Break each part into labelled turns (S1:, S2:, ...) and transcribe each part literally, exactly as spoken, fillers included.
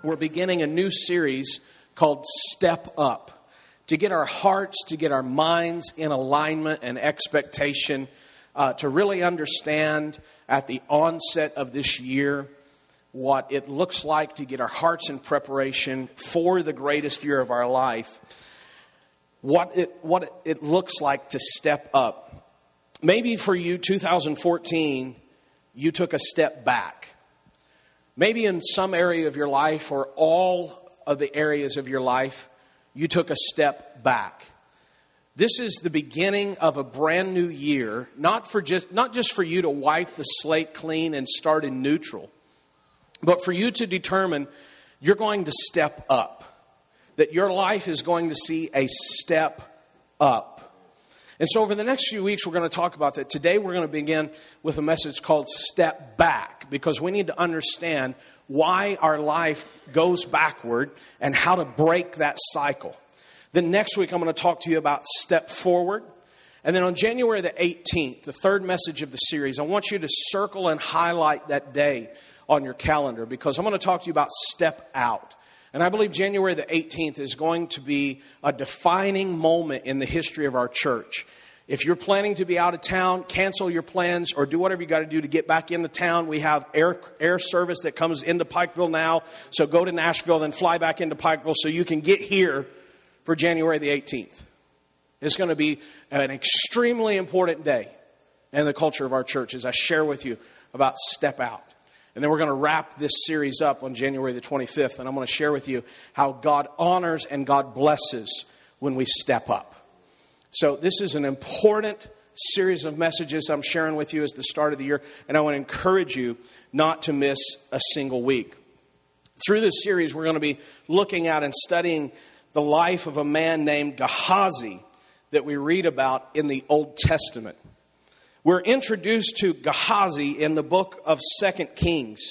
S1: we're beginning a new series called Step Up, to get our hearts, to get our minds in alignment and expectation, uh, to really understand at the onset of this year what it looks like to get our hearts in preparation for the greatest year of our life, what it, what it looks like to step up. Maybe for you, two thousand fourteen, you took a step back. Maybe in some area of your life or all of the areas of your life, you took a step back. This is the beginning of a brand new year, not for just not just for you to wipe the slate clean and start in neutral, but for you to determine you're going to step up, that your life is going to see a step up. And so over the next few weeks, we're going to talk about that. Today, we're going to begin with a message called Step Back, because we need to understand why our life goes backward and how to break that cycle. Then next week, I'm going to talk to you about Step Forward. And then on January the eighteenth, the third message of the series, I want you to circle and highlight that day on your calendar, because I'm going to talk to you about Step Out. And I believe January the eighteenth is going to be a defining moment in the history of our church. If you're planning to be out of town, cancel your plans or do whatever you got to do to get back into town. We have air air service that comes into Pikeville now. So go to Nashville, then fly back into Pikeville so you can get here for January the eighteenth. It's going to be an extremely important day in the culture of our church as I share with you about Step Out. And then we're going to wrap this series up on January the twenty-fifth. And I'm going to share with you how God honors and God blesses when we step up. So this is an important series of messages I'm sharing with you as the start of the year. And I want to encourage you not to miss a single week. Through this series, we're going to be looking at and studying the life of a man named Gehazi that we read about in the Old Testament. We're introduced to Gehazi in the book of Second Kings.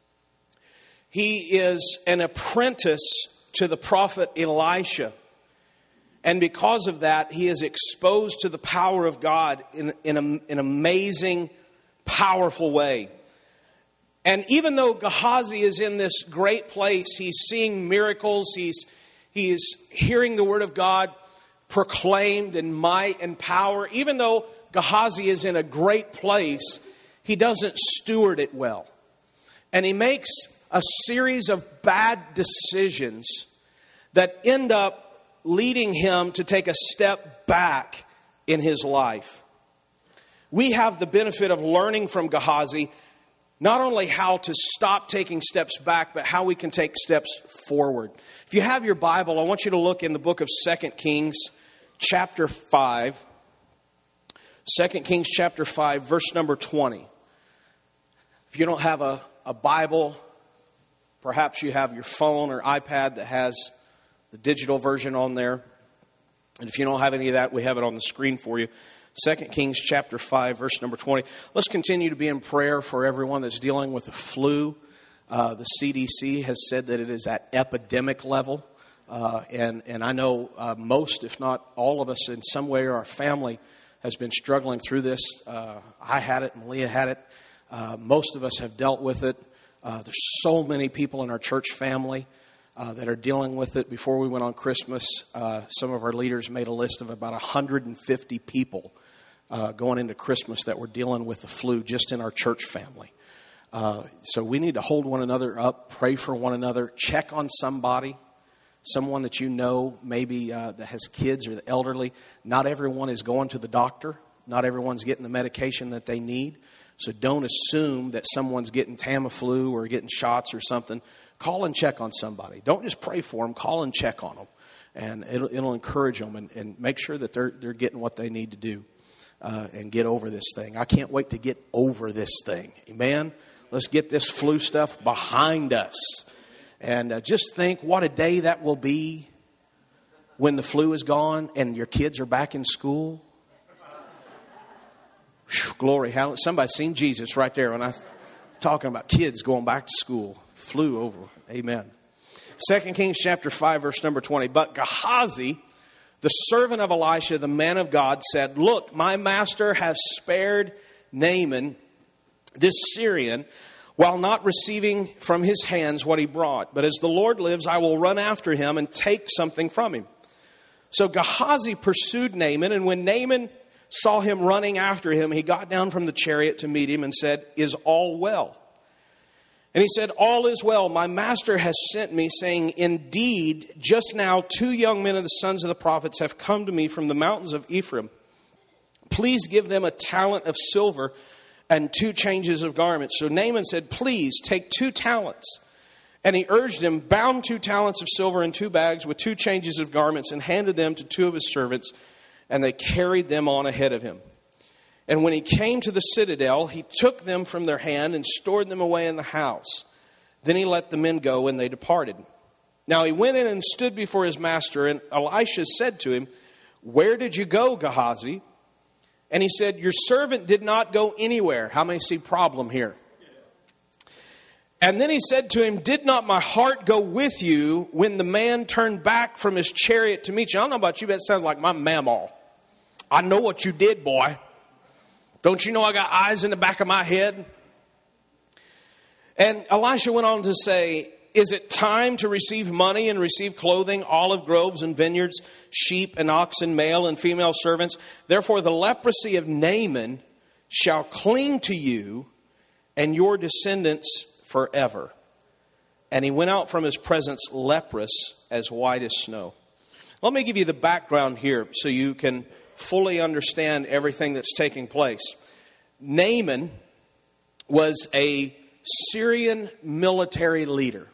S1: He is an apprentice to the prophet Elisha. And because of that, he is exposed to the power of God in, in a, an amazing, powerful way. And even though Gehazi is in this great place, he's seeing miracles, he's, he is hearing the word of God proclaimed in might and power. Even though Gehazi is in a great place, he doesn't steward it well. And he makes a series of bad decisions that end up leading him to take a step back in his life. We have the benefit of learning from Gehazi not only how to stop taking steps back, but how we can take steps forward. If you have your Bible, I want you to look in the book of Second Kings, chapter five. Second Kings chapter five, verse number twenty. If you don't have a, a Bible, perhaps you have your phone or iPad that has the digital version on there. And if you don't have any of that, we have it on the screen for you. Second Kings chapter five, verse number twenty. Let's continue to be in prayer for everyone that's dealing with the flu. Uh, the C D C has said that it is at epidemic level. Uh, and, and I know uh, most, if not all of us in some way or our family has been struggling through this. Uh, I had it, Malia had it. Uh, most of us have dealt with it. Uh, there's so many people in our church family uh, that are dealing with it. Before we went on Christmas, uh, some of our leaders made a list of about one hundred fifty people uh, going into Christmas that were dealing with the flu just in our church family. Uh, so we need to hold one another up, pray for one another, check on somebody. Someone that you know maybe uh, that has kids or the elderly. Not everyone is going to the doctor. Not everyone's getting the medication that they need. So don't assume that someone's getting Tamiflu or getting shots or something. Call and check on somebody. Don't just pray for them. Call and check on them. And it'll, it'll encourage them and, and make sure that they're, they're getting what they need to do uh, and get over this thing. I can't wait to get over this thing. Amen? Let's get this flu stuff behind us. And uh, just think what a day that will be when the flu is gone and your kids are back in school. Whew, glory, hallelujah. Somebody seen Jesus right there when I was talking about kids going back to school. Flew over. Amen. Second Kings chapter five, verse number twenty. But Gehazi, the servant of Elisha, the man of God, said, "Look, my master has spared Naaman, this Syrian, while not receiving from his hands what he brought. But as the Lord lives, I will run after him and take something from him. So Gehazi pursued Naaman, and when Naaman saw him running after him, he got down from the chariot to meet him and said, "Is all well?" And he said, "All is well. My master has sent me, saying, indeed, just now two young men of the sons of the prophets have come to me from the mountains of Ephraim. Please give them a talent of silver and two changes of garments." So Naaman said, "Please take two talents." And he urged him, bound two talents of silver in two bags with two changes of garments, and handed them to two of his servants, and they carried them on ahead of him. And when he came to the citadel, he took them from their hand and stored them away in the house. Then he let the men go, and they departed. Now he went in and stood before his master, and Elisha said to him, "Where did you go, Gehazi?" And he said, "Your servant did not go anywhere." How many see problem here? And then he said to him, "Did not my heart go with you when the man turned back from his chariot to meet you?" I don't know about you, but it sounds like my mamaw. "I know what you did, boy. Don't you know I got eyes in the back of my head?" And Elisha went on to say, "Is it time to receive money and receive clothing, olive groves and vineyards, sheep and oxen, male and female servants? Therefore the leprosy of Naaman shall cling to you and your descendants forever." And he went out from his presence leprous, as white as snow. Let me give you the background here so you can fully understand everything that's taking place. Naaman was a Syrian military leader.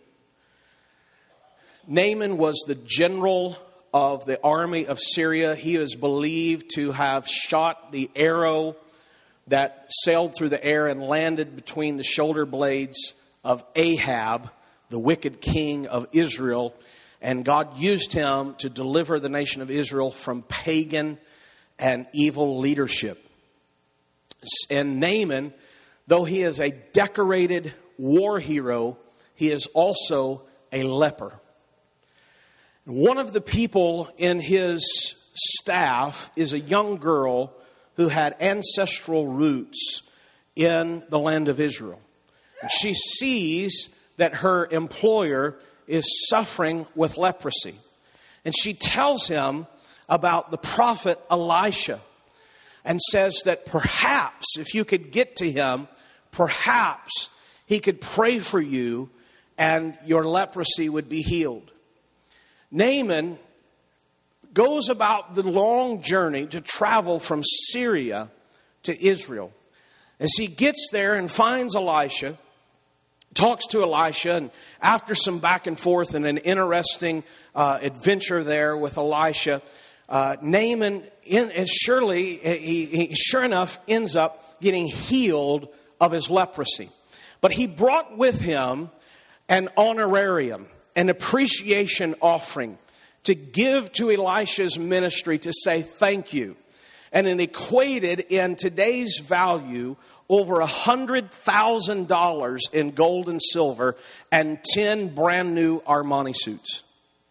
S1: Naaman was the general of the army of Syria. He is believed to have shot the arrow that sailed through the air and landed between the shoulder blades of Ahab, the wicked king of Israel. And God used him to deliver the nation of Israel from pagan and evil leadership. And Naaman, though he is a decorated war hero, he is also a leper. One of the people in his staff is a young girl who had ancestral roots in the land of Israel. She sees that her employer is suffering with leprosy. And she tells him about the prophet Elisha and says that perhaps if you could get to him, perhaps he could pray for you and your leprosy would be healed. Naaman goes about the long journey to travel from Syria to Israel. As he gets there and finds Elisha, talks to Elisha, and after some back and forth and an interesting uh, adventure there with Elisha, uh, Naaman, in, and surely, he, he sure enough ends up getting healed of his leprosy. But he brought with him an honorarium, an appreciation offering to give to Elisha's ministry to say thank you. And it equated in today's value over one hundred thousand dollars in gold and silver and ten brand new Armani suits.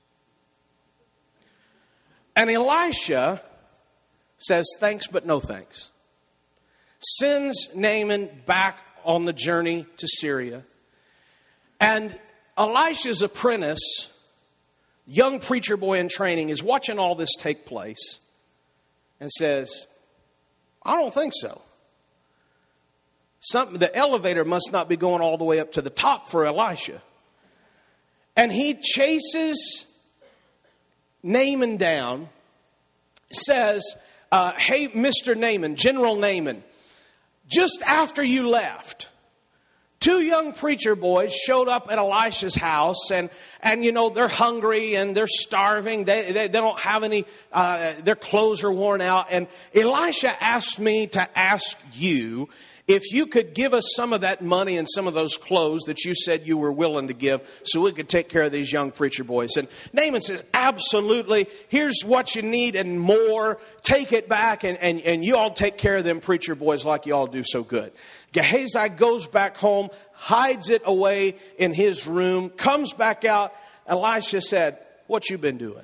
S1: And Elisha says thanks but no thanks. Sends Naaman back on the journey to Syria. And Elisha's apprentice, young preacher boy in training, is watching all this take place and says, I don't think so. Something, the elevator must not be going all the way up to the top for Elisha. And he chases Naaman down, says, uh, hey, Mister Naaman, General Naaman, just after you left, two young preacher boys showed up at Elisha's house, and, and you know, they're hungry and they're starving. They, they, they don't have any, uh, their clothes are worn out. And Elisha asked me to ask you if you could give us some of that money and some of those clothes that you said you were willing to give so we could take care of these young preacher boys. And Naaman says, absolutely. Here's what you need and more. Take it back, and, and, and you all take care of them preacher boys like you all do so good. Gehazi goes back home, hides it away in his room, comes back out. Elisha said, what you been doing?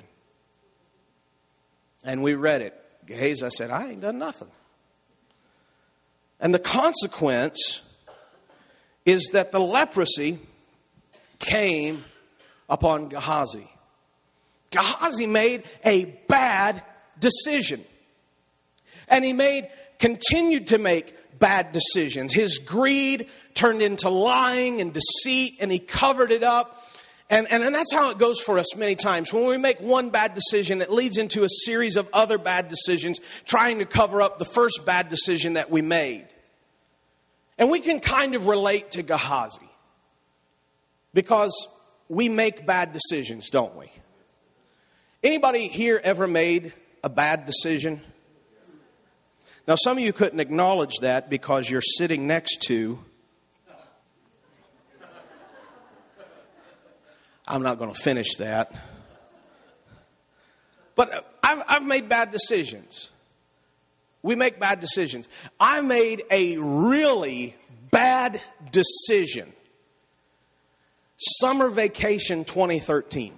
S1: And we read it. Gehazi said, I ain't done nothing. And the consequence is that the leprosy came upon Gehazi. Gehazi made a bad decision. And he made, continued to make bad decisions. His greed turned into lying and deceit, and he covered it up. And, and, and that's how it goes for us many times. When we make one bad decision, it leads into a series of other bad decisions, trying to cover up the first bad decision that we made. And we can kind of relate to Gehazi, because we make bad decisions, don't we? Anybody here ever made a bad decision? Now, some of you couldn't acknowledge that because you're sitting next to... I'm not going to finish that. But I've, I've made bad decisions. We make bad decisions. I made a really bad decision. Summer vacation twenty thirteen.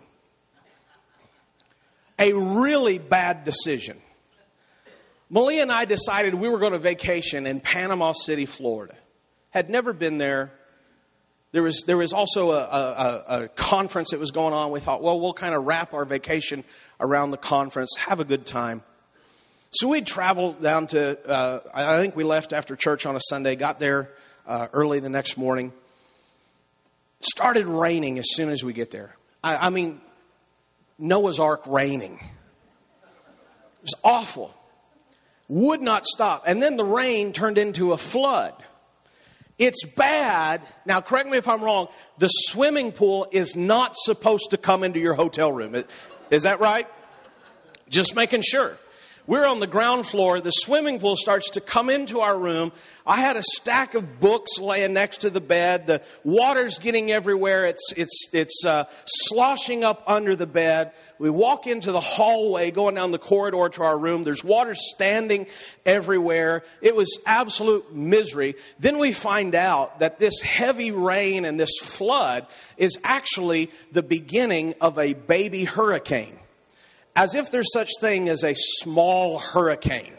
S1: A really bad decision. Malia and I decided we were going to vacation in Panama City, Florida. Had never been there. There was there was also a, a, a conference that was going on. We thought, well, we'll kind of wrap our vacation around the conference, have a good time. So we traveled down to, uh, I think we left after church on a Sunday, got there uh, early the next morning. Started raining as soon as we get there. I, I mean, Noah's Ark raining. It was awful. Would not stop. And then the rain turned into a flood. It's bad. Now, correct me if I'm wrong. The swimming pool is not supposed to come into your hotel room. Is that right? Just making sure. We're on the ground floor. The swimming pool starts to come into our room. I had a stack of books laying next to the bed. The water's getting everywhere. It's it's it's uh, sloshing up under the bed. We walk into the hallway, going down the corridor to our room. There's water standing everywhere. It was absolute misery. Then we find out that this heavy rain and this flood is actually the beginning of a baby hurricane. As if there's such thing as a small hurricane.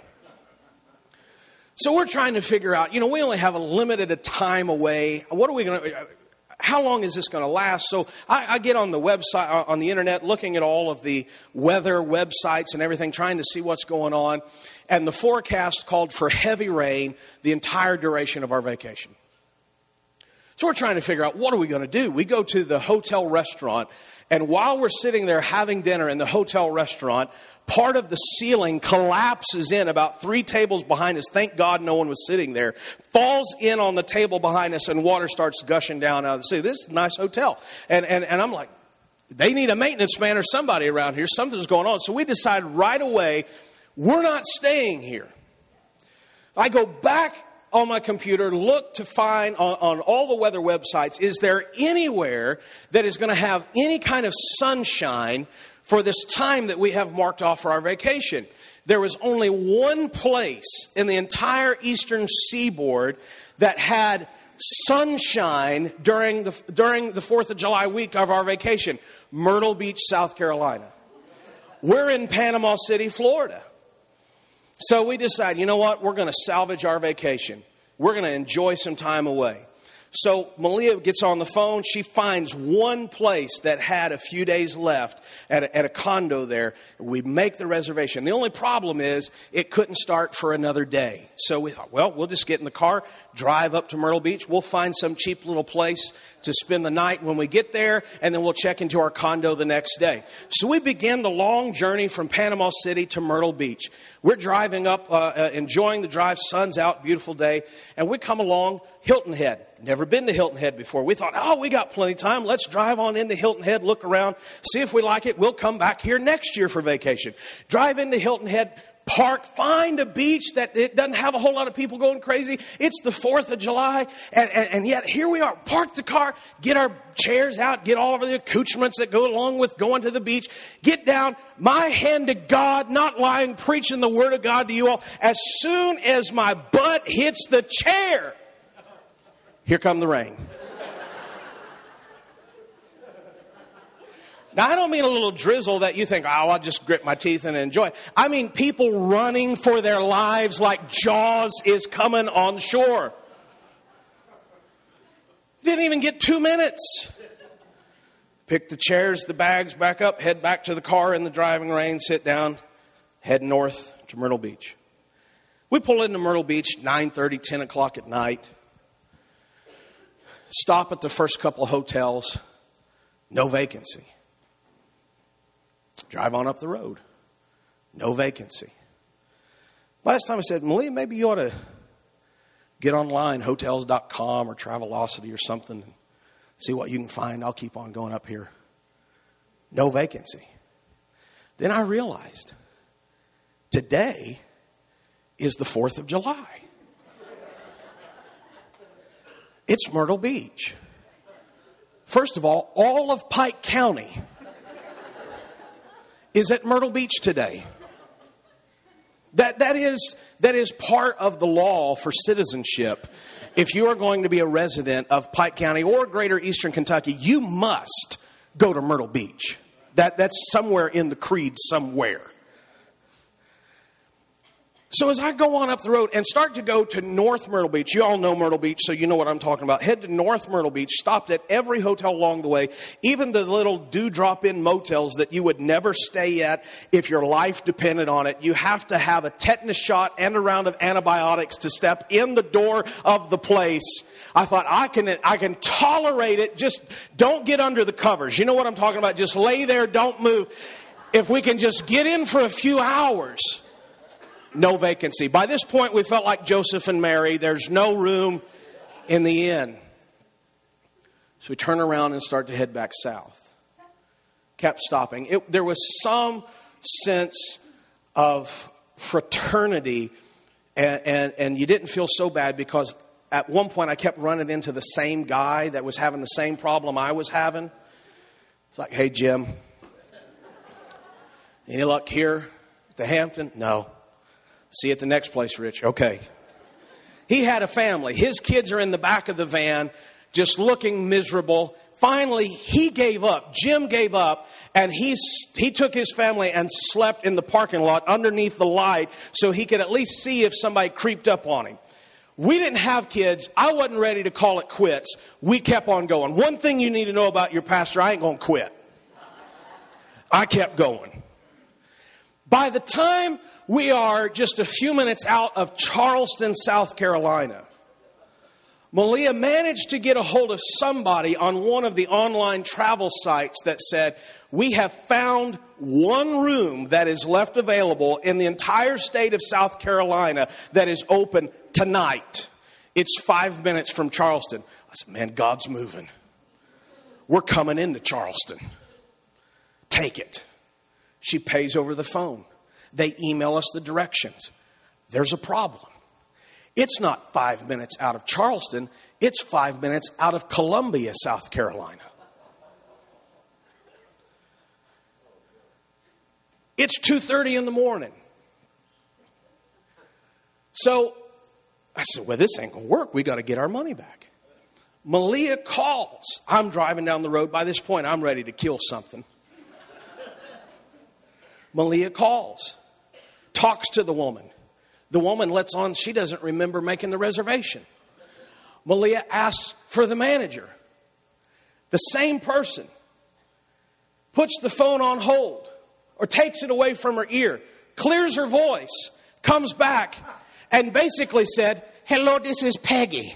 S1: So we're trying to figure out, you know, we only have a limited a time away. What are we going to, how long is this going to last? So I, I get on the website, on the internet, looking at all of the weather websites and everything, trying to see what's going on. And the forecast called for heavy rain the entire duration of our vacation. So we're trying to figure out, what are we going to do? We go to the hotel restaurant. And while we're sitting there having dinner in the hotel restaurant, part of the ceiling collapses in about three tables behind us. Thank God no one was sitting there. Falls in on the table behind us, and water starts gushing down out of the ceiling. This is a nice hotel. And, and, and I'm like, they need a maintenance man or somebody around here. Something's going on. So we decide right away, we're not staying here. I go back on my computer, look to find on, on all the weather websites, is there anywhere that is going to have any kind of sunshine for this time that we have marked off for our vacation? There was only one place in the entire eastern seaboard that had sunshine during the during the fourth of July week of our vacation. Myrtle Beach, South Carolina. We're in Panama City, Florida. So we decide, you know what? We're going to salvage our vacation. We're going to enjoy some time away. So Malia gets on the phone. She finds one place that had a few days left at a, at a condo there. We make the reservation. The only problem is it couldn't start for another day. So we thought, well, we'll just get in the car, drive up to Myrtle Beach. We'll find some cheap little place to spend the night when we get there, and then we'll check into our condo the next day. So we begin the long journey from Panama City to Myrtle Beach. We're driving up, uh, uh, enjoying the drive. Sun's out, beautiful day. And we come along Hilton Head. Never been to Hilton Head before. We thought, oh, we got plenty of time. Let's drive on into Hilton Head, look around, see if we like it. We'll come back here next year for vacation. Drive into Hilton Head, park, find a beach that it doesn't have a whole lot of people going crazy. It's the fourth of July, and, and, and yet here we are. Park the car, get our chairs out, get all of the accoutrements that go along with going to the beach. Get down, my hand to God, not lying, preaching the word of God to you all. As soon as my butt hits the chair, here come the rain. Now, I don't mean a little drizzle that you think, oh, I'll just grit my teeth and enjoy. I mean people running for their lives like Jaws is coming on shore. Didn't even get two minutes. Pick the chairs, the bags back up, head back to the car in the driving range, sit down, head north to Myrtle Beach. We pull into Myrtle Beach nine thirty, ten o'clock at night. Stop at the first couple of hotels. No vacancy. Drive on up the road. No vacancy. Last time I said, Malia, maybe you ought to get online, hotels dot com or Travelocity or something, and see what you can find. I'll keep on going up here. No vacancy. Then I realized today is the fourth of July. It's Myrtle Beach. First of all, all of Pike County is at Myrtle Beach today. That, that, is, that is part of the law for citizenship. If you are going to be a resident of Pike County or Greater Eastern Kentucky, you must go to Myrtle Beach. That, that's somewhere in the creed somewhere. So as I go on up the road and start to go to North Myrtle Beach, you all know Myrtle Beach, so you know what I'm talking about. Head to North Myrtle Beach, stopped at every hotel along the way, even the little do-drop-in motels that you would never stay at if your life depended on it. You have to have a tetanus shot and a round of antibiotics to step in the door of the place. I thought, I can, I can tolerate it. Just don't get under the covers. You know what I'm talking about? Just lay there, don't move. If we can just get in for a few hours. No vacancy. By this point, we felt like Joseph and Mary. There's no room in the inn. So we turn around and start to head back south. Kept stopping. It, there was some sense of fraternity, and, and, and you didn't feel so bad because at one point I kept running into the same guy that was having the same problem I was having. It's like, hey, Jim, any luck here at the Hampton? No. See you at the next place, Rich. Okay. He had a family. His kids are in the back of the van, just looking miserable. Finally, he gave up. Jim gave up, and he, he took his family and slept in the parking lot underneath the light so he could at least see if somebody creeped up on him. We didn't have kids. I wasn't ready to call it quits. We kept on going. One thing you need to know about your pastor, I ain't going to quit. I kept going. By the time we are just a few minutes out of Charleston, South Carolina, Malia managed to get a hold of somebody on one of the online travel sites that said, we have found one room that is left available in the entire state of South Carolina that is open tonight. It's five minutes from Charleston. I said, man, God's moving. We're coming into Charleston. Take it. She pays over the phone. They email us the directions. There's a problem. It's not five minutes out of Charleston. It's five minutes out of Columbia, South Carolina. It's two thirty in the morning. So I said, well, this ain't going to work. We got to get our money back. Malia calls. I'm driving down the road. By this point, I'm ready to kill something. Malia calls, talks to the woman. The woman lets on she doesn't remember making the reservation. Malia asks for the manager. The same person puts the phone on hold or takes it away from her ear, clears her voice, comes back, and basically said, hello, this is Peggy.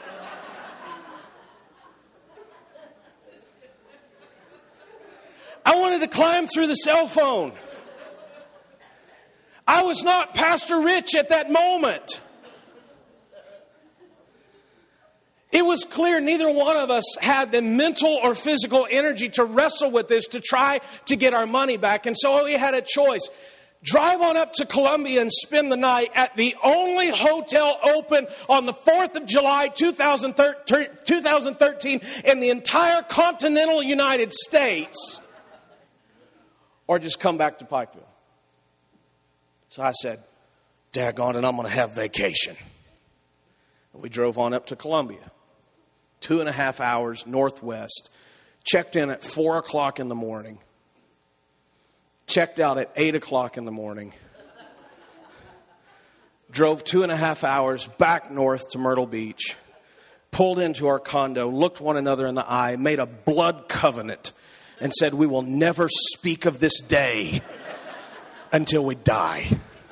S1: I wanted to climb through the cell phone. I was not Pastor Rich at that moment. It was clear neither one of us had the mental or physical energy to wrestle with this, to try to get our money back. And so we had a choice. Drive on up to Columbia and spend the night at the only hotel open on the fourth of July, two thousand thirteen in the entire continental United States. Or just come back to Pikeville. So I said, daggone it, I'm going to have vacation. And we drove on up to Columbia. Two and a half hours northwest. Checked in at four o'clock in the morning. Checked out at eight o'clock in the morning. Drove two and a half hours back north to Myrtle Beach. pulled into our condo, looked one another in the eye, made a blood covenant, and said, we will never speak of this day until we die.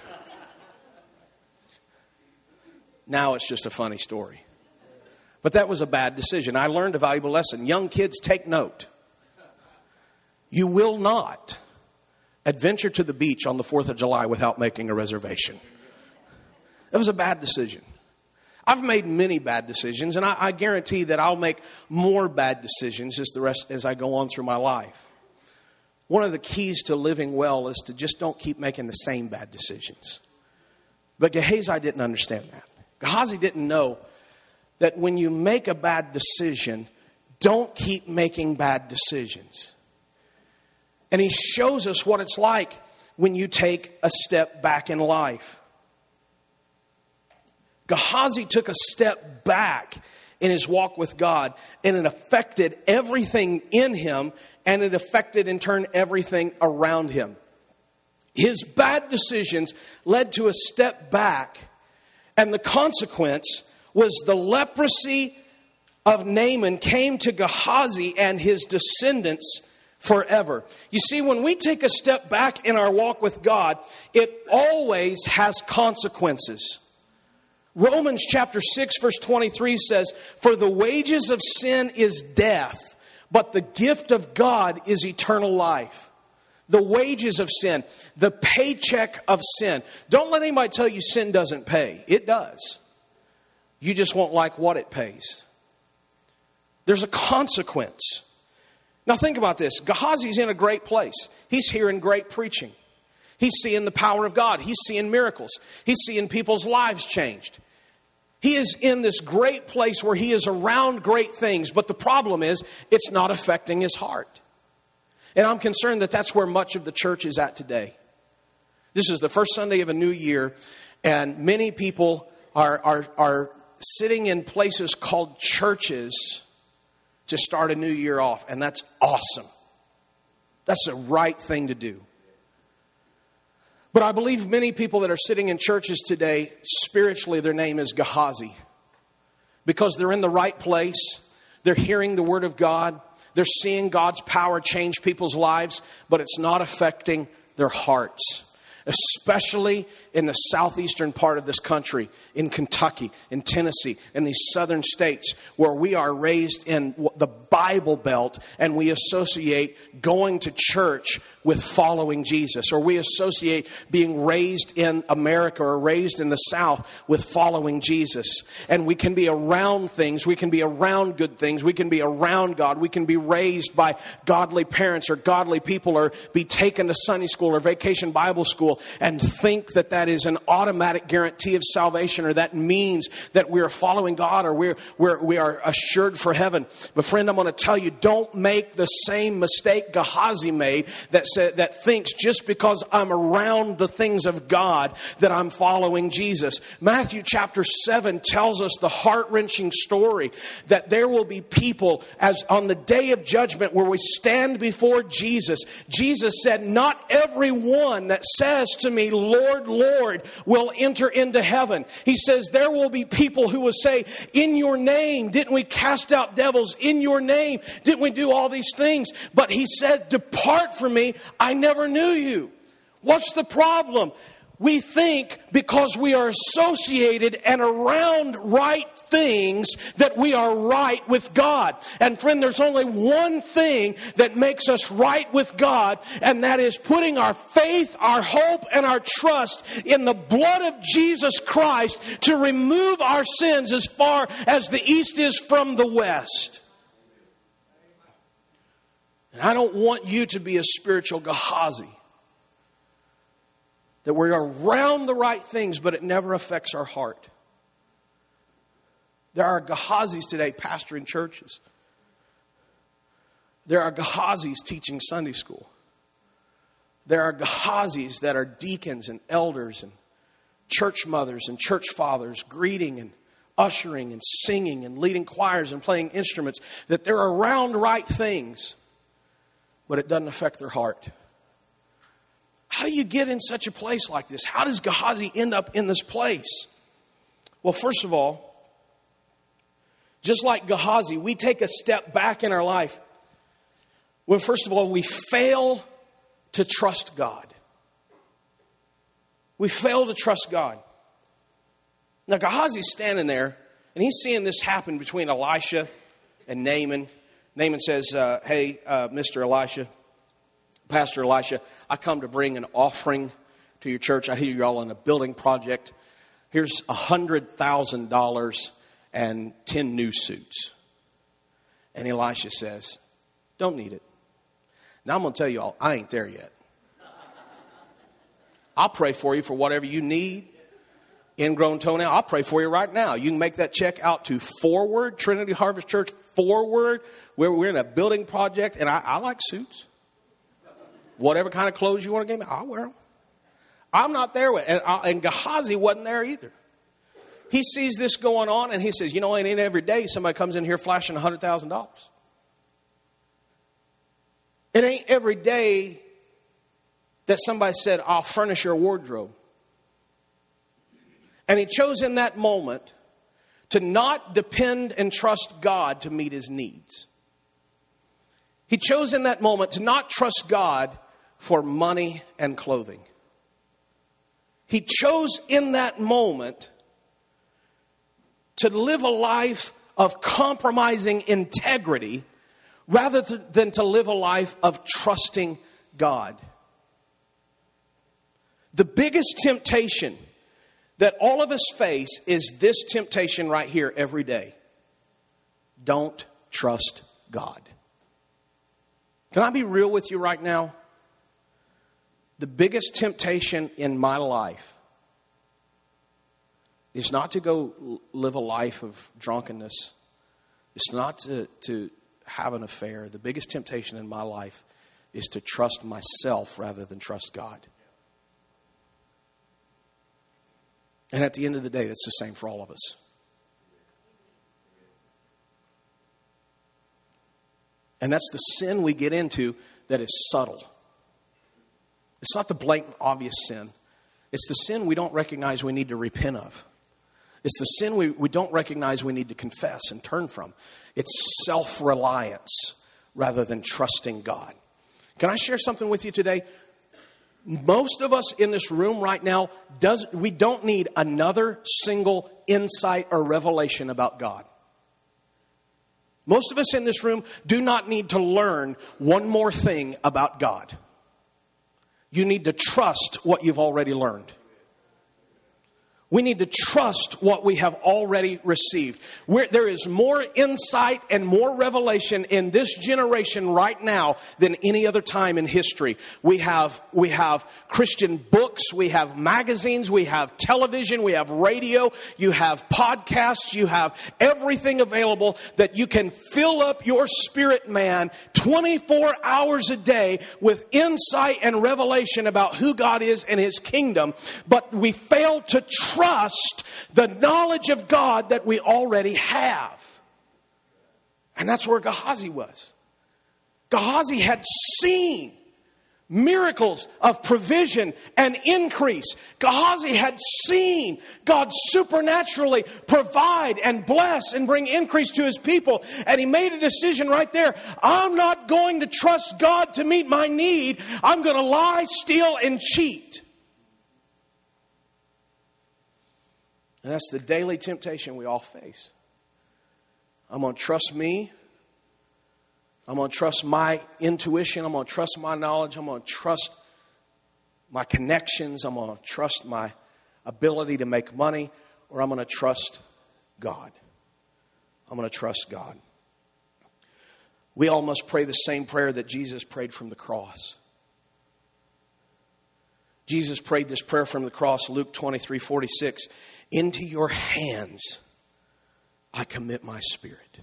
S1: Now it's just a funny story. But that was a bad decision. I learned a valuable lesson. Young kids, take note. You will not adventure to the beach on the fourth of July without making a reservation. That was a bad decision. I've made many bad decisions, and I, I guarantee that I'll make more bad decisions as the rest as I go on through my life. One of the keys to living well is to just don't keep making the same bad decisions. But Gehazi didn't understand that. Gehazi didn't know that when you make a bad decision, don't keep making bad decisions. And he shows us what it's like when you take a step back in life. Gehazi took a step back in his walk with God, and it affected everything in him, and it affected in turn everything around him. His bad decisions led to a step back, and the consequence was the leprosy of Naaman came to Gehazi and his descendants forever. You see, when we take a step back in our walk with God, it always has consequences. Romans chapter six verse twenty-three says, for the wages of sin is death, but the gift of God is eternal life. The wages of sin, the paycheck of sin. Don't let anybody tell you sin doesn't pay. It does. You just won't like what it pays. There's a consequence. Now think about this. Gehazi's in a great place. He's hearing great preaching. He's seeing the power of God. He's seeing miracles. He's seeing people's lives changed. He is in this great place where he is around great things. But the problem is, it's not affecting his heart. And I'm concerned that that's where much of the church is at today. This is the first Sunday of a new year. And many people are, are, are sitting in places called churches to start a new year off. And that's awesome. That's the right thing to do. But I believe many people that are sitting in churches today, spiritually, their name is Gehazi. Because they're in the right place. They're hearing the word of God. They're seeing God's power change people's lives. But it's not affecting their hearts. Especially in the southeastern part of this country, in Kentucky, in Tennessee, in these southern states where we are raised in the Bible Belt and we associate going to church with following Jesus. Or we associate being raised in America or raised in the South with following Jesus. And we can be around things. We can be around good things. We can be around God. We can be raised by godly parents or godly people or be taken to Sunday school or vacation Bible school and think that that is an automatic guarantee of salvation, or that means that we are following God, or we're, we're, we are assured for heaven. But friend, I'm going to tell you, don't make the same mistake Gehazi made that said, that thinks just because I'm around the things of God that I'm following Jesus. Matthew chapter seven tells us the heart-wrenching story that there will be people as on the day of judgment where we stand before Jesus. Jesus said, not everyone that says to me, Lord, Lord, will enter into heaven. He says there will be people who will say, in your name, didn't we cast out devils? In your name, didn't we do all these things? But he said, depart from me, I never knew you. What's the problem? We think because we are associated and around right things that we are right with God. And friend, there's only one thing that makes us right with God, and that is putting our faith, our hope, and our trust in the blood of Jesus Christ to remove our sins as far as the east is from the west. And I don't want you to be a spiritual Gehazi. That we're around the right things, but it never affects our heart. There are Gehazis today pastoring churches. There are Gehazis teaching Sunday school. There are Gehazis that are deacons and elders and church mothers and church fathers, greeting and ushering and singing and leading choirs and playing instruments. That they're around right things, but it doesn't affect their heart. How do you get in such a place like this? How does Gehazi end up in this place? Well, first of all, Just like Gehazi, we take a step back in our life when, first of all, we fail to trust God. We fail to trust God. Now, Gehazi's standing there, and he's seeing this happen between Elisha and Naaman. Naaman says, uh, hey, uh, Mister Elisha, Pastor Elisha, I come to bring an offering to your church. I hear you're all in a building project. Here's one hundred thousand dollars and ten new suits. And Elisha says, don't need it. Now, I'm going to tell you all, I ain't there yet. I'll pray for you for whatever you need. Ingrown toenail, I'll pray for you right now. You can make that check out to Forward, Trinity Harvest Church Forward, where we're in a building project. And I, I like suits. Whatever kind of clothes you want to give me, I'll wear them. I'm not there with, and, I, and Gehazi wasn't there either. He sees this going on, and he says, you know, it ain't every day somebody comes in here flashing one hundred thousand dollars. It ain't every day that somebody said, I'll furnish your wardrobe. And he chose in that moment to not depend and trust God to meet his needs. He chose in that moment to not trust God for money and clothing. He chose in that moment to live a life of compromising integrity rather than to live a life of trusting God. The biggest temptation that all of us face is this temptation right here every day. Don't trust God. Can I be real with you right now? The biggest temptation in my life is not to go live a life of drunkenness. It's not to, to have an affair. The biggest temptation in my life is to trust myself rather than trust God. And at the end of the day, it's the same for all of us. And that's the sin we get into that is subtle. It's not the blatant, obvious sin. It's the sin we don't recognize we need to repent of. It's the sin we, we don't recognize we need to confess and turn from. It's self-reliance rather than trusting God. Can I share something with you today? Most of us in this room right now, does we don't need another single insight or revelation about God. Most of us in this room do not need to learn one more thing about God. You need to trust what you've already learned. We need to trust what we have already received. We're, there is more insight and more revelation in this generation right now than any other time in history. We have, we have Christian books, we have magazines, we have television, we have radio, you have podcasts, you have everything available that you can fill up your spirit man twenty-four hours a day with insight and revelation about who God is and His kingdom. But we fail to trust Trust the knowledge of God that we already have. And that's where Gehazi was. Gehazi had seen miracles of provision and increase. Gehazi had seen God supernaturally provide and bless and bring increase to His people. And he made a decision right there. I'm not going to trust God to meet my need. I'm going to lie, steal, and cheat. And that's the daily temptation we all face. I'm going to trust me. I'm going to trust my intuition. I'm going to trust my knowledge. I'm going to trust my connections. I'm going to trust my ability to make money. Or I'm going to trust God. I'm going to trust God. We all must pray the same prayer that Jesus prayed from the cross. Jesus prayed this prayer from the cross, Luke twenty-three forty-six. Into your hands I commit my spirit.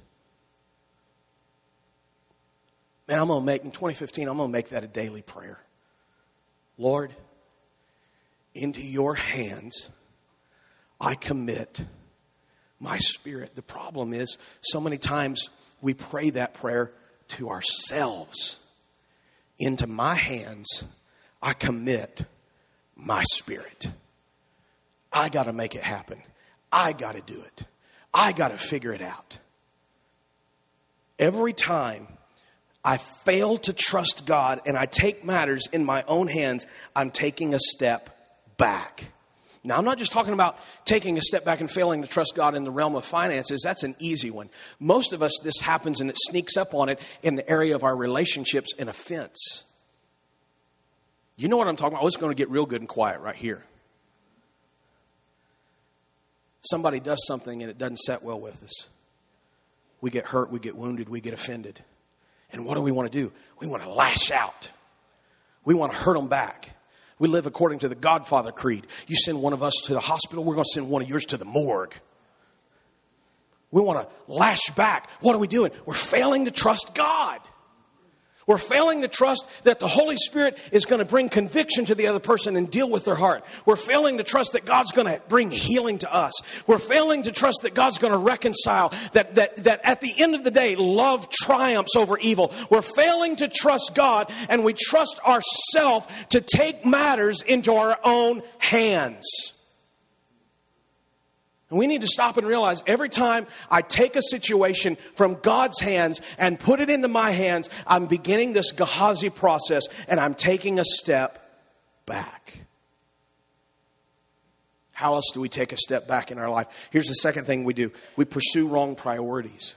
S1: Man, I'm going to make, in twenty fifteen, I'm going to make that a daily prayer. Lord, into your hands I commit my spirit. The problem is, so many times we pray that prayer to ourselves. Into my hands I commit my spirit. I got to make it happen. I got to do it. I got to figure it out. every time I fail to trust God and I take matters in my own hands, I'm taking a step back. Now, I'm not just talking about taking a step back and failing to trust God in the realm of finances. That's an easy one. Most of us, this happens and it sneaks up on it in the area of our relationships and offense. You know what I'm talking about? Oh, it's going to get real good and quiet right here. Somebody does something and it doesn't set well with us. We get hurt, we get wounded, we get offended. And what do we want to do? We want to lash out. We want to hurt them back. We live according to the Godfather Creed. You send one of us to the hospital, we're going to send one of yours to the morgue. We want to lash back. What are we doing? We're failing to trust God. We're failing to trust that the Holy Spirit is going to bring conviction to the other person and deal with their heart. We're failing to trust that God's going to bring healing to us. We're failing to trust that God's going to reconcile, that, that, that at the end of the day, love triumphs over evil. We're failing to trust God, and we trust ourselves to take matters into our own hands. And we need to stop and realize every time I take a situation from God's hands and put it into my hands, I'm beginning this Gehazi process and I'm taking a step back. How else do we take a step back in our life? Here's the second thing we do. We pursue wrong priorities.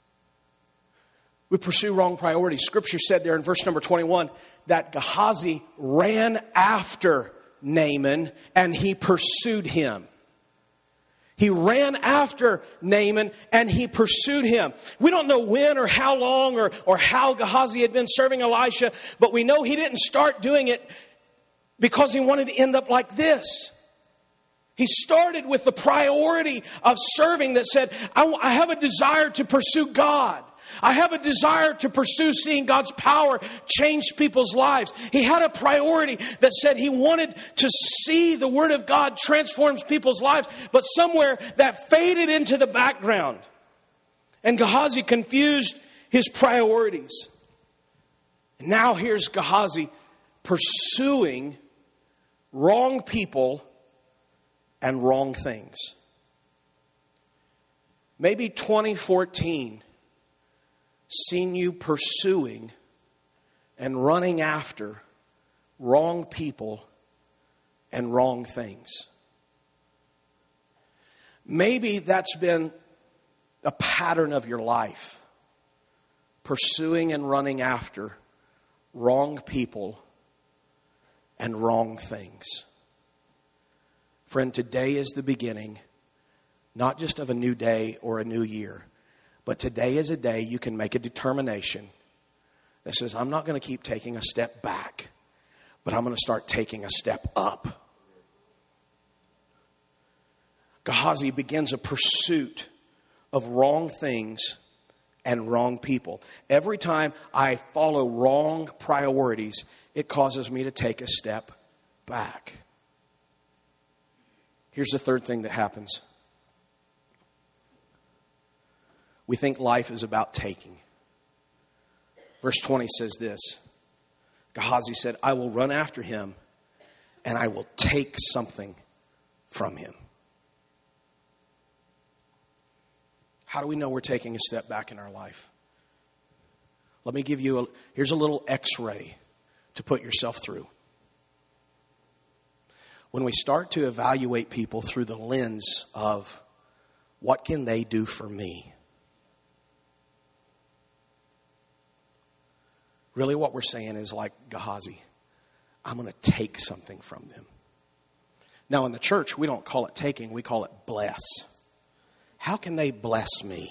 S1: We pursue wrong priorities. Scripture said there in verse number twenty-one that Gehazi ran after Naaman and he pursued him. He ran after Naaman and he pursued him. We don't know when or how long or, or how Gehazi had been serving Elisha, but we know he didn't start doing it because he wanted to end up like this. He started with the priority of serving that said, I, I have a desire to pursue God. I have a desire to pursue seeing God's power change people's lives. He had a priority that said he wanted to see the Word of God transform people's lives, but somewhere that faded into the background. And Gehazi confused his priorities. And now here's Gehazi pursuing wrong people and wrong things. Maybe twenty fourteen seen you pursuing and running after wrong people and wrong things. Maybe that's been a pattern of your life, pursuing and running after wrong people and wrong things. Friend, today is the beginning, not just of a new day or a new year, but today is a day you can make a determination that says, I'm not going to keep taking a step back, but I'm going to start taking a step up. Gehazi begins a pursuit of wrong things and wrong people. Every time I follow wrong priorities, it causes me to take a step back. Here's the third thing that happens. We think life is about taking. Verse twenty says this. Gehazi said, I will run after him and I will take something from him. How do we know we're taking a step back in our life? Let me give you a, here's a little x-ray to put yourself through. When we start to evaluate people through the lens of what can they do for me? Really what we're saying is like Gehazi, I'm going to take something from them. Now in the church, we don't call it taking, we call it bless. How can they bless me?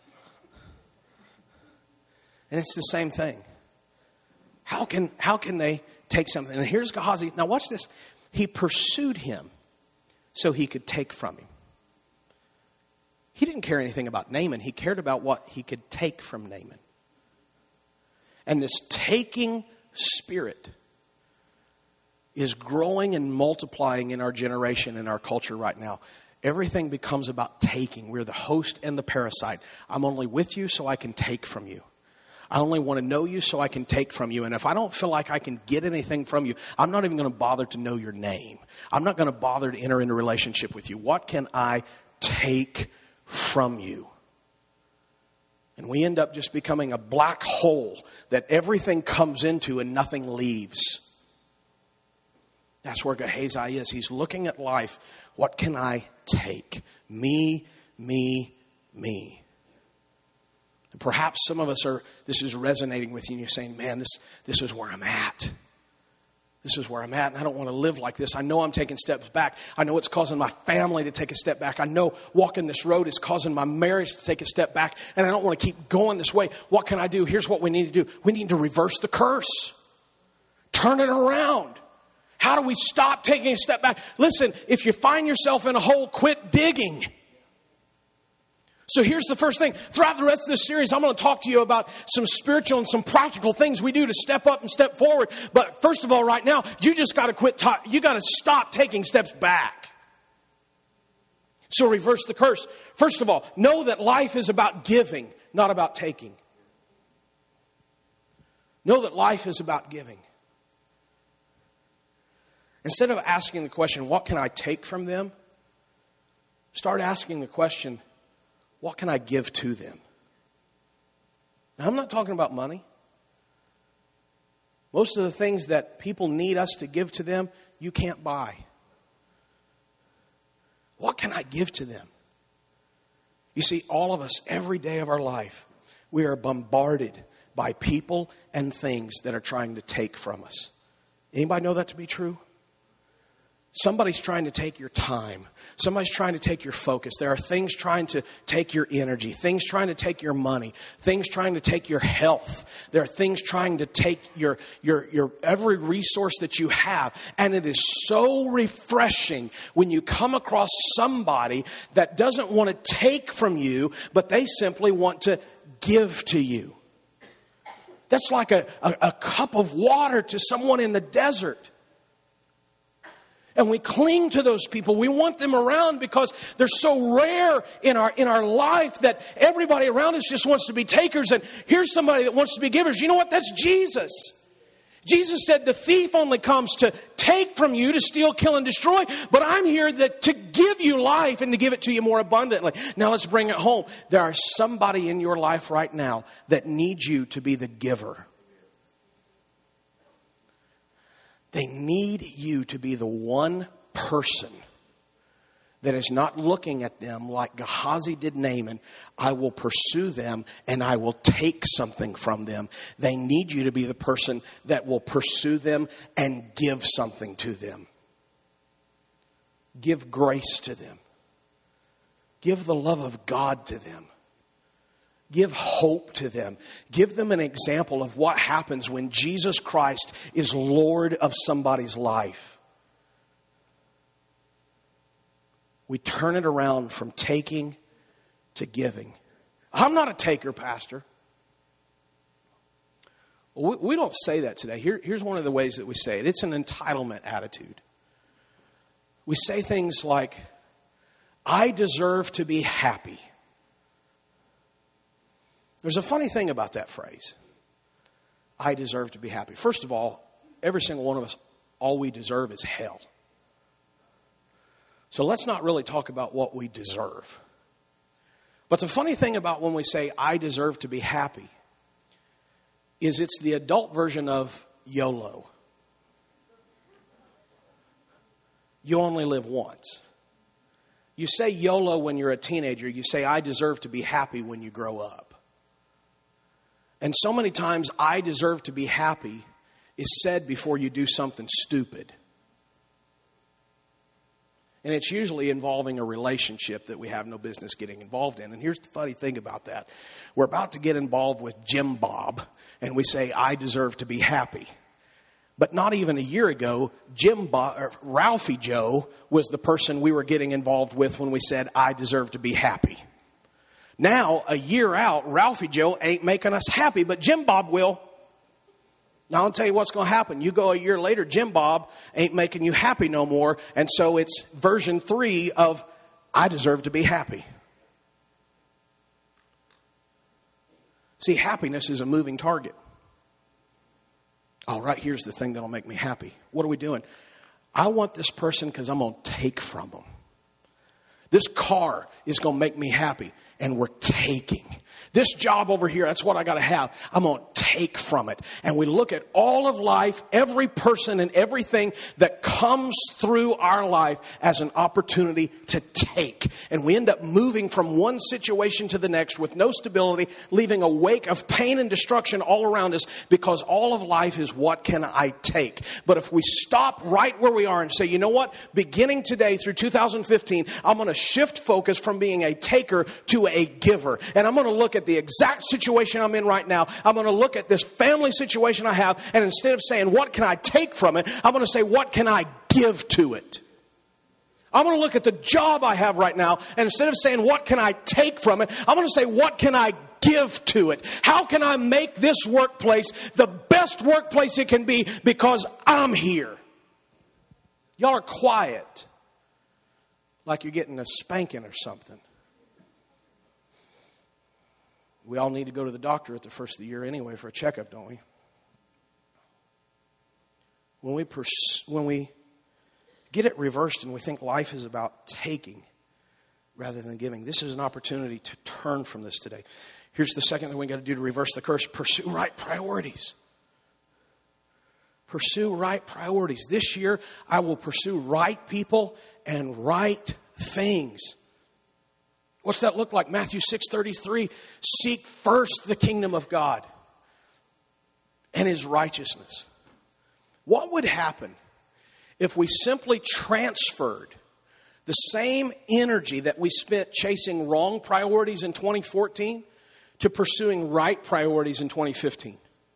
S1: And it's the same thing. How can, how can they take something? And here's Gehazi. Now watch this. He pursued him so he could take from him. He didn't care anything about Naaman. He cared about what he could take from Naaman. And this taking spirit is growing and multiplying in our generation, in our culture right now. Everything becomes about taking. We're the host and the parasite. I'm only with you so I can take from you. I only want to know you so I can take from you. And if I don't feel like I can get anything from you, I'm not even going to bother to know your name. I'm not going to bother to enter into a relationship with you. What can I take from you? And we end up just becoming a black hole that everything comes into and nothing leaves. That's where Gehazi is. He's looking at life. What can I take? Me, me, me. And perhaps some of us are, this is resonating with you and you're saying, man, this, this is where I'm at. This is where I'm at, and I don't want to live like this. I know I'm taking steps back. I know it's causing my family to take a step back. I know walking this road is causing my marriage to take a step back, and I don't want to keep going this way. What can I do? Here's what we need to do. We need to reverse the curse. Turn it around. How do we stop taking a step back? Listen, if you find yourself in a hole, quit digging. So here's the first thing. Throughout the rest of this series, I'm going to talk to you about some spiritual and some practical things we do to step up and step forward. But first of all, right now, you just got to quit. Ta- you got to stop taking steps back. So reverse the curse. First of all, know that life is about giving, not about taking. Know that life is about giving. Instead of asking the question, what can I take from them? Start asking the question, what can I give to them? Now, I'm not talking about money. Most of the things that people need us to give to them, you can't buy. What can I give to them? You see, all of us, every day of our life, we are bombarded by people and things that are trying to take from us. Anybody know that to be true? Somebody's trying to take your time. Somebody's trying to take your focus. There are things trying to take your energy. Things trying to take your money. Things trying to take your health. There are things trying to take your, your, your every resource that you have. And it is so refreshing when you come across somebody that doesn't want to take from you, but they simply want to give to you. That's like a, a, a cup of water to someone in the desert. And we cling to those people. We want them around because they're so rare in our in our life that everybody around us just wants to be takers. And here's somebody that wants to be givers. You know what? That's Jesus. Jesus said the thief only comes to take from you, to steal, kill, and destroy. But I'm here that to give you life and to give it to you more abundantly. Now let's bring it home. There is somebody in your life right now that needs you to be the giver. They need you to be the one person that is not looking at them like Gehazi did Naaman. I will pursue them and I will take something from them. They need you to be the person that will pursue them and give something to them. Give grace to them. Give the love of God to them. Give hope to them. Give them an example of what happens when Jesus Christ is Lord of somebody's life. We turn it around from taking to giving. I'm not a taker, Pastor. We, we don't say that today. Here, here's one of the ways that we say it. It's an entitlement attitude. We say things like, I deserve to be happy. There's a funny thing about that phrase. I deserve to be happy. First of all, every single one of us, all we deserve is hell. So let's not really talk about what we deserve. But the funny thing about when we say, I deserve to be happy, is it's the adult version of YOLO. You only live once. You say YOLO when you're a teenager. You say, I deserve to be happy when you grow up. And so many times, I deserve to be happy is said before you do something stupid. And it's usually involving a relationship that we have no business getting involved in. And here's the funny thing about that. We're about to get involved with Jim Bob, and we say, I deserve to be happy. But not even a year ago, Jim Bob, or Ralphie Joe was the person we were getting involved with when we said, I deserve to be happy. Now, a year out, Ralphie Joe ain't making us happy, but Jim Bob will. Now, I'll tell you what's going to happen. You go a year later, Jim Bob ain't making you happy no more. And so it's version three of, I deserve to be happy. See, happiness is a moving target. All right, here's the thing that'll make me happy. What are we doing? I want this person because I'm going to take from them. This car is going to make me happy. And we're taking. This job over here, that's what I got to have. I'm going to take from it. And we look at all of life, every person and everything that comes through our life as an opportunity to take. And we end up moving from one situation to the next with no stability, leaving a wake of pain and destruction all around us, because all of life is, what can I take? But if we stop right where we are and say, you know what? Beginning today through two thousand fifteen, I'm going to shift focus from being a taker to a giver. And I'm going to look at the exact situation I'm in right now. I'm going to look at this family situation I have, and instead of saying, what can I take from it? I'm going to say, what can I give to it? I'm going to look at the job I have right now, and instead of saying, what can I take from it? I'm going to say, what can I give to it? How can I make this workplace the best workplace it can be because I'm here? Y'all are quiet, like you're getting a spanking or something. We all need to go to the doctor at the first of the year anyway for a checkup, don't we? When we pers- when we get it reversed and we think life is about taking rather than giving, this is an opportunity to turn from this today. Here's the second thing we got to do to reverse the curse: pursue right priorities. Pursue right priorities. This year, I will pursue right people and right things. What's that look like? Matthew six thirty-three. Seek first the kingdom of God and His righteousness. What would happen if we simply transferred the same energy that we spent chasing wrong priorities in twenty fourteen to pursuing right priorities in twenty fifteen?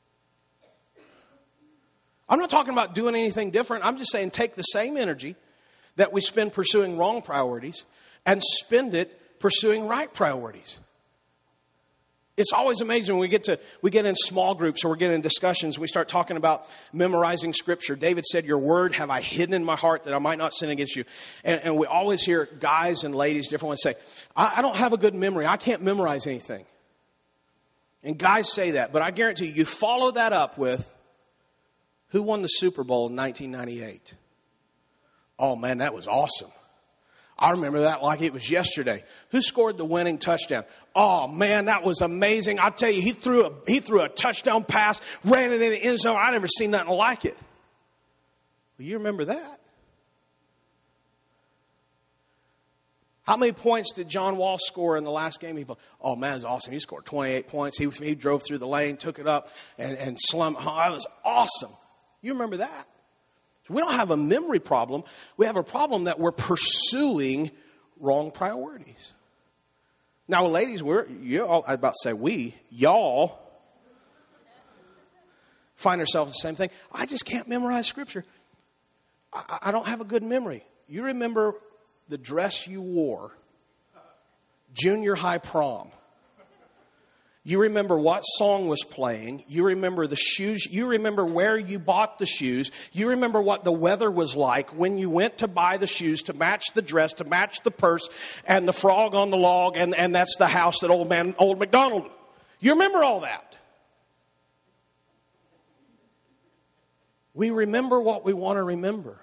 S1: I'm not talking about doing anything different. I'm just saying take the same energy that we spend pursuing wrong priorities and spend it pursuing right priorities. It's always amazing when we get to we get in small groups or we get in discussions, we start talking about memorizing Scripture. David said, your word have I hidden in my heart that I might not sin against you. And, and we always hear guys and ladies, different ones say, I, I don't have a good memory. I can't memorize anything. And guys say that, but I guarantee you, you follow that up with, who won the Super Bowl in nineteen ninety-eight? Oh man, that was awesome. I remember that like it was yesterday. Who scored the winning touchdown? Oh man, that was amazing. I tell you, he threw a he threw a touchdown pass, ran it in the end zone. I never seen nothing like it. Well, you remember that? How many points did John Wall score in the last game? He, oh man, it was awesome. He scored twenty-eight points. He, he drove through the lane, took it up, and, and slummed. Oh, that was awesome. You remember that? We don't have a memory problem. We have a problem that we're pursuing wrong priorities. Now, ladies, we're, you all, I'm about to say we, y'all, find ourselves in the same thing. I just can't memorize Scripture. I, I don't have a good memory. You remember the dress you wore, junior high prom. You remember what song was playing. You remember the shoes. You remember where you bought the shoes. You remember what the weather was like when you went to buy the shoes to match the dress, to match the purse, and the frog on the log, and, and that's the house that old man, old MacDonald. You remember all that. We remember what we want to remember.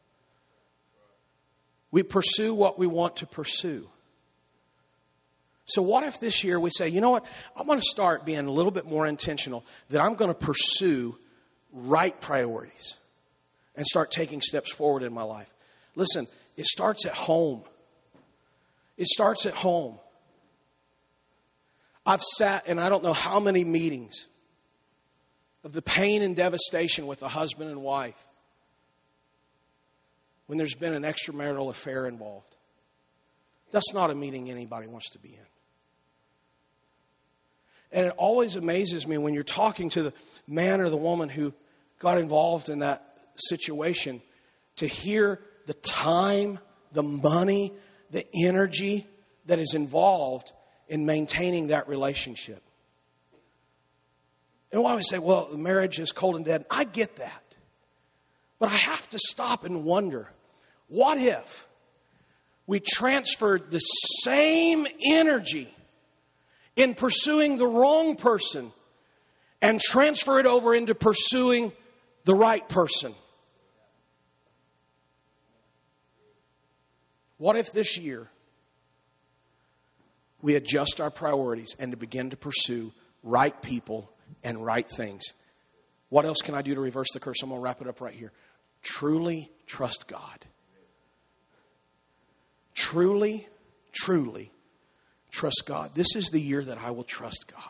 S1: We pursue what we want to pursue. So what if this year we say, you know what, I'm going to start being a little bit more intentional, that I'm going to pursue right priorities and start taking steps forward in my life. Listen, it starts at home. It starts at home. I've sat in I don't know how many meetings of the pain and devastation with a husband and wife when there's been an extramarital affair involved. That's not a meeting anybody wants to be in. And it always amazes me when you're talking to the man or the woman who got involved in that situation to hear the time, the money, the energy that is involved in maintaining that relationship. And I always say, well, the marriage is cold and dead. I get that. But I have to stop and wonder, what if we transferred the same energy in pursuing the wrong person and transfer it over into pursuing the right person? What if this year we adjust our priorities and to begin to pursue right people and right things. What else can I do to reverse the curse? I'm going to wrap it up right here. Truly trust God. Truly, truly trust God. This is the year that I will trust God.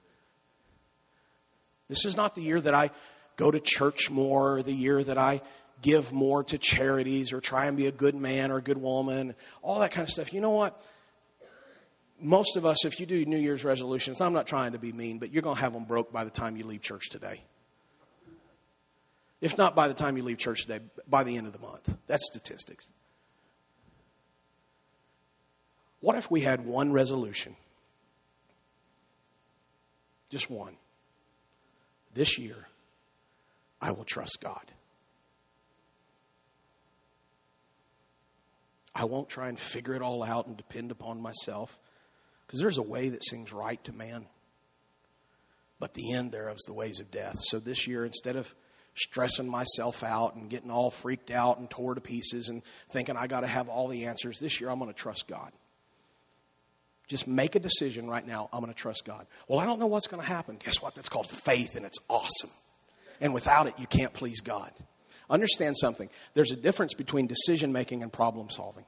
S1: This is not the year that I go to church more, the year that I give more to charities or try and be a good man or a good woman, all that kind of stuff. You know what? Most of us, if you do New Year's resolutions, I'm not trying to be mean, but you're going to have them broke by the time you leave church today. If not by the time you leave church today, by the end of the month. That's statistics. What if we had one resolution? Just one. This year, I will trust God. I won't try and figure it all out and depend upon myself. Because there's a way that seems right to man. But the end thereof is the ways of death. So this year, instead of stressing myself out and getting all freaked out and tore to pieces and thinking I got to have all the answers, this year I'm going to trust God. Just make a decision right now. I'm going to trust God. Well, I don't know what's going to happen. Guess what? That's called faith, and it's awesome. And without it, you can't please God. Understand something. There's a difference between decision making and problem solving.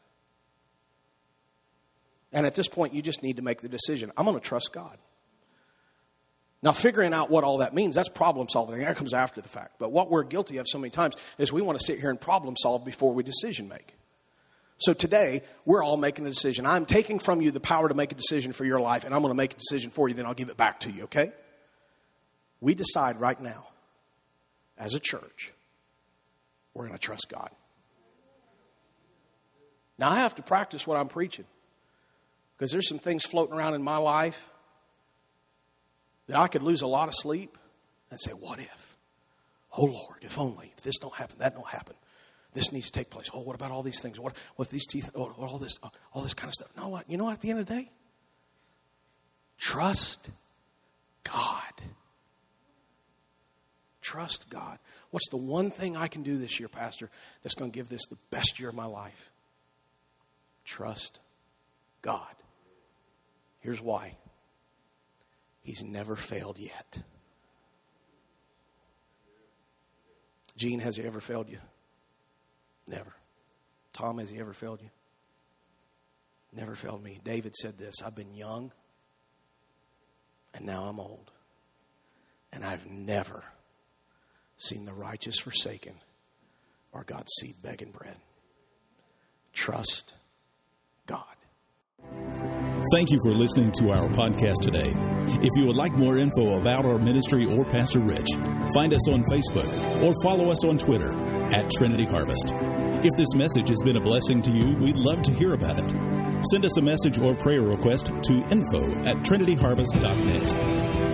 S1: And at this point, you just need to make the decision. I'm going to trust God. Now, figuring out what all that means, that's problem solving. That comes after the fact. But what we're guilty of so many times is we want to sit here and problem solve before we decision make. So today, we're all making a decision. I'm taking from you the power to make a decision for your life, and I'm going to make a decision for you, then I'll give it back to you, okay? We decide right now, as a church, we're going to trust God. Now, I have to practice what I'm preaching. Because there's some things floating around in my life that I could lose a lot of sleep and say, what if? Oh, Lord, if only. If this don't happen, that don't happen. This needs to take place. Oh, what about all these things? What, what if these teeth, oh, all this, all this kind of stuff. No, what? You know what? At the end of the day, trust God. Trust God. What's the one thing I can do this year, Pastor, that's going to give this the best year of my life? Trust God. Here's why. He's never failed yet. Gene, has he ever failed you? Never. Tom, has he ever failed you? Never failed me. David said this, I've been young and now I'm old. And I've never seen the righteous forsaken or God's seed begging bread. Trust God.
S2: Thank you for listening to our podcast today. If you would like more info about our ministry or Pastor Rich, find us on Facebook or follow us on Twitter at Trinity Harvest. If this message has been a blessing to you, we'd love to hear about it. Send us a message or prayer request to info at trinity harvest dot net.